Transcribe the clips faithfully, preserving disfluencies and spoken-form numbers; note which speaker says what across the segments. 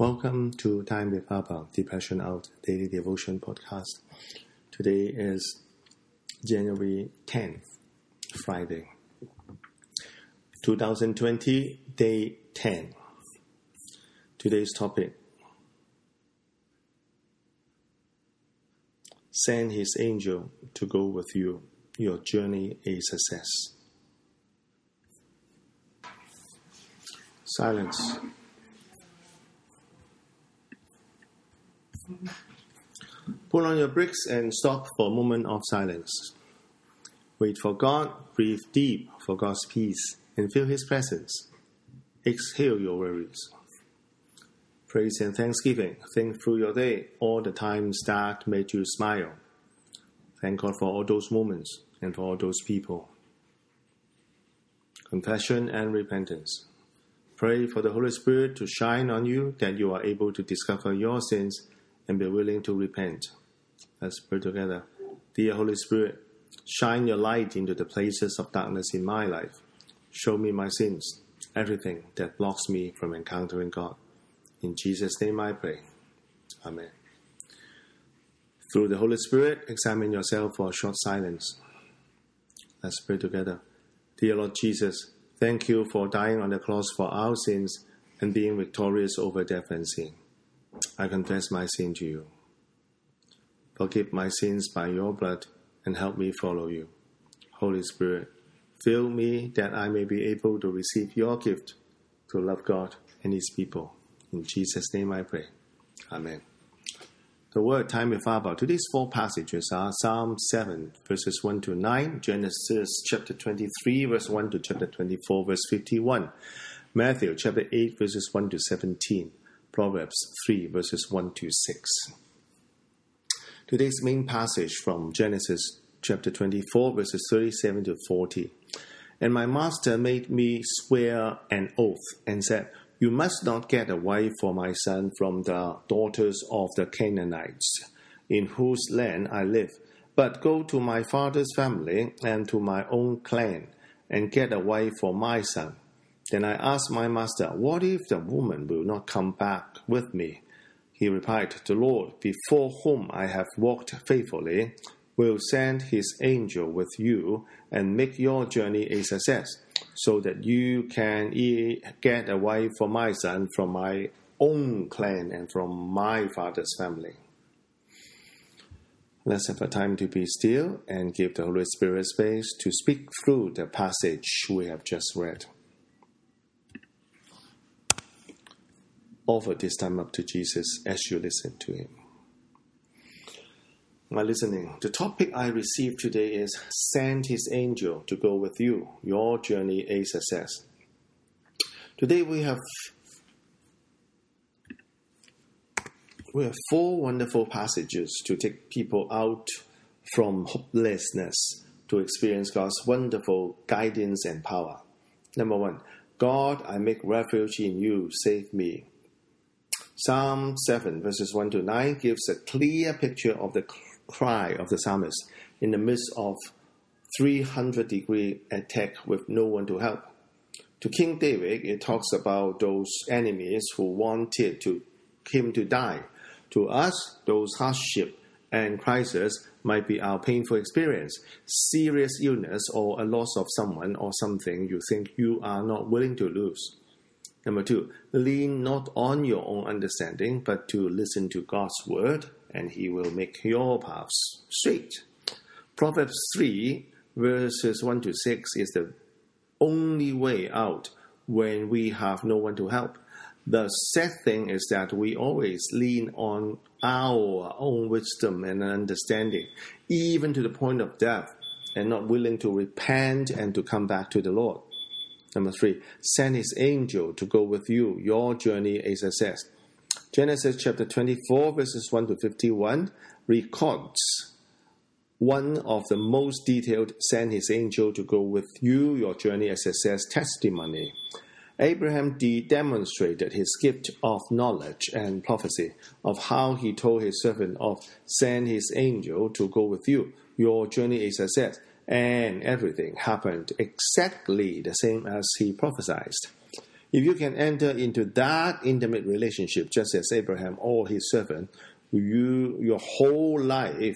Speaker 1: Welcome to Time with Papa, Depression Out Daily Devotion Podcast. Today is January tenth, Friday, twenty twenty, Day ten. Today's topic: Send His angel to go with you. Your journey a success. Silence. Put on your brakes and stop for a moment of silence. Wait for God, breathe deep for God's peace, and feel His presence. Exhale your worries. Praise and thanksgiving. Think through your day, all the times that made you smile. Thank God for all those moments and for all those people. Confession and repentance. Pray for the Holy Spirit to shine on you, that you are able to discover your sins and be willing to repent. Let's pray together. Dear Holy Spirit, shine your light into the places of darkness in my life. Show me my sins, everything that blocks me from encountering God. In Jesus' name I pray. Amen. Through the Holy Spirit, examine yourself for a short silence. Let's pray together. Dear Lord Jesus, thank you for dying on the cross for our sins and being victorious over death and sin. I confess my sin to you. Forgive my sins by your blood and help me follow you. Holy Spirit, fill me that I may be able to receive your gift to love God and His people. In Jesus' name I pray. Amen. The word Time with Abba. Today's four passages are Psalm seven, verses one to nine, Genesis chapter twenty-three, verse one to chapter twenty-four, verse fifty-one, Matthew chapter eight, verses one to seventeen, Proverbs three, verses one to six. Today's main passage from Genesis chapter twenty-four, verses thirty-seven to forty. And my master made me swear an oath and said, You must not get a wife for my son from the daughters of the Canaanites, in whose land I live, but go to my father's family and to my own clan, and get a wife for my son. Then I asked my master, What if the woman will not come back with me? He replied, The Lord, before whom I have walked faithfully, will send His angel with you and make your journey a success, so that you can get a wife for my son from my own clan and from my father's family. Let's have a time to be still and give the Holy Spirit space to speak through the passage we have just read. Offer this time up to Jesus as you listen to Him. My listening, the topic I received today is Send His angel to go with you, your journey a success. Today we have we have four wonderful passages to take people out from hopelessness to experience God's wonderful guidance and power. Number one, God, I make refuge in you, save me. Psalm seven, verses one to nine gives a clear picture of the cry of the psalmist in the midst of three hundred degree attack with no one to help. To King David, it talks about those enemies who wanted to, him to die. To us, those hardship and crisis might be our painful experience, serious illness, or a loss of someone or something you think you are not willing to lose. Number two, lean not on your own understanding, but to listen to God's word, and He will make your paths straight. Proverbs three, verses one to six is the only way out when we have no one to help. The sad thing is that we always lean on our own wisdom and understanding, even to the point of death, and not willing to repent and to come back to the Lord. Number three, send His angel to go with you, your journey a success. Genesis chapter twenty-four, verses one to fifty-one, records one of the most detailed send His angel to go with you, your journey a success testimony. Abraham de- demonstrated his gift of knowledge and prophecy of how he told his servant of send his angel to go with you, your journey a success. And everything happened exactly the same as he prophesied. If you can enter into that intimate relationship, just as Abraham or his servant, you, your whole life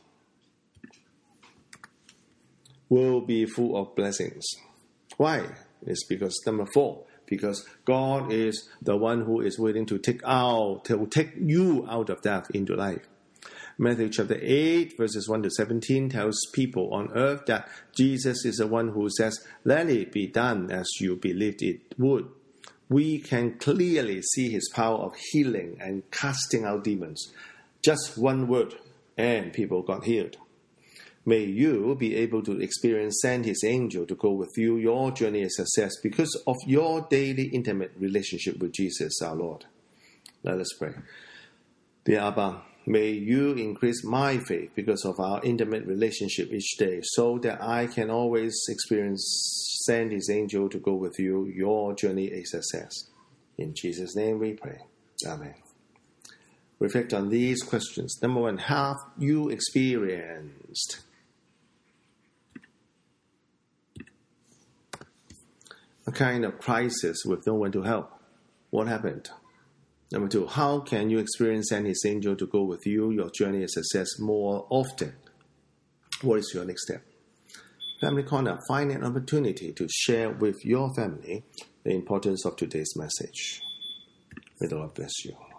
Speaker 1: will be full of blessings. Why? It's because, number four, because God is the one who is willing to take out, to take you out of death into life. Matthew chapter eight, verses one to seventeen tells people on earth that Jesus is the one who says, "Let it be done as you believed it would." We can clearly see his power of healing and casting out demons. Just one word, and people got healed. May you be able to experience send his angel to go with you your journey of success because of your daily intimate relationship with Jesus our Lord. Let us pray. Dear Abba, may you increase my faith because of our intimate relationship each day so that I can always experience send his angel to go with you your journey of success. In Jesus' name we pray. Amen. Reflect on these questions. Number one, have you experienced a kind of crisis with no one to help? What happened? Number two, how can you experience send his angel to go with you your journey of success more often? What is your next step? Family Corner, find an opportunity to share with your family the importance of today's message. May the Lord bless you.